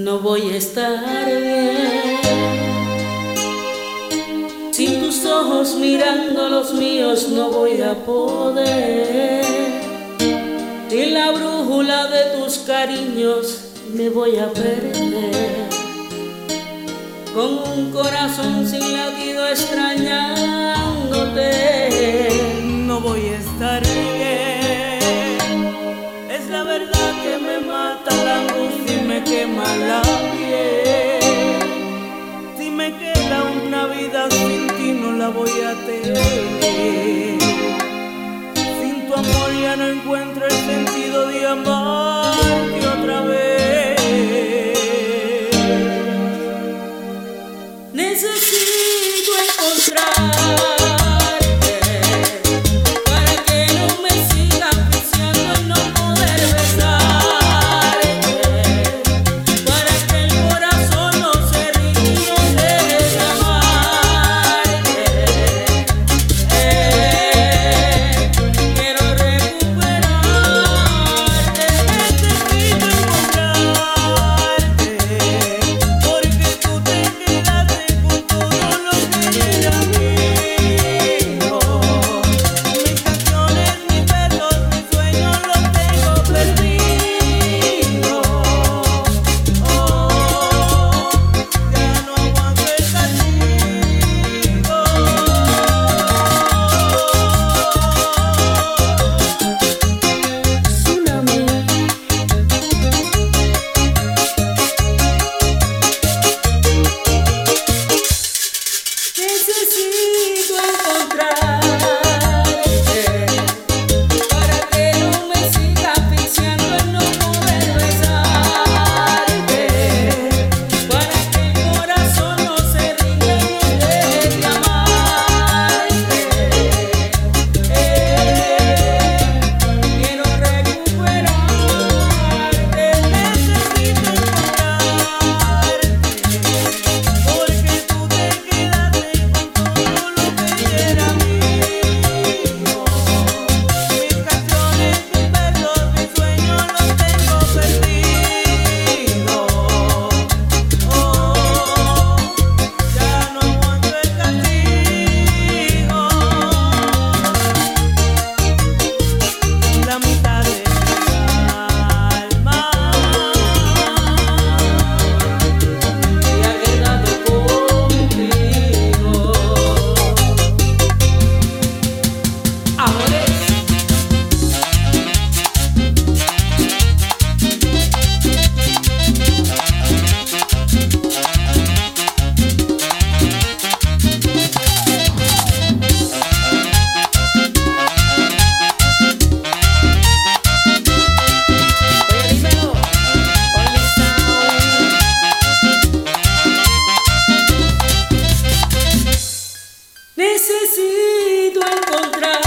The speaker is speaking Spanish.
no voy a estar bien. Sin tus ojos mirando los míos no voy a poder. Sin la brújula de tus cariños me voy a perder. Con un corazón sin latido extrañándote, no voy a estar bien. Es la verdad que me mata la angustia y me quema la piel. Si me queda una vida sin ti no la voy a tener. Sin tu amor ya no encuentro el sentido de amarte otra vez. Necesito encontrar necesito encontrar